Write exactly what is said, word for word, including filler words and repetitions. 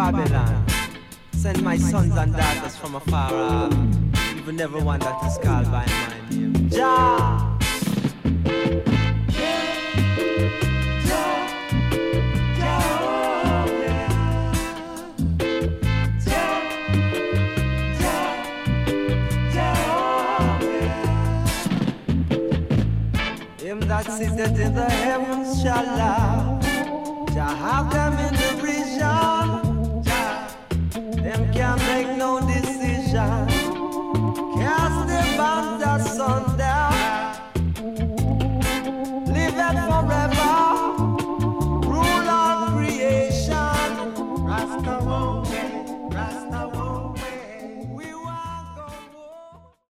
Babylon. Send my sons and daughters from afar off. Even never one that is called by my name. Jah. Him that sitteth in the heavens shall laugh. Jah have them in the vision. Jah, them can't make no decision.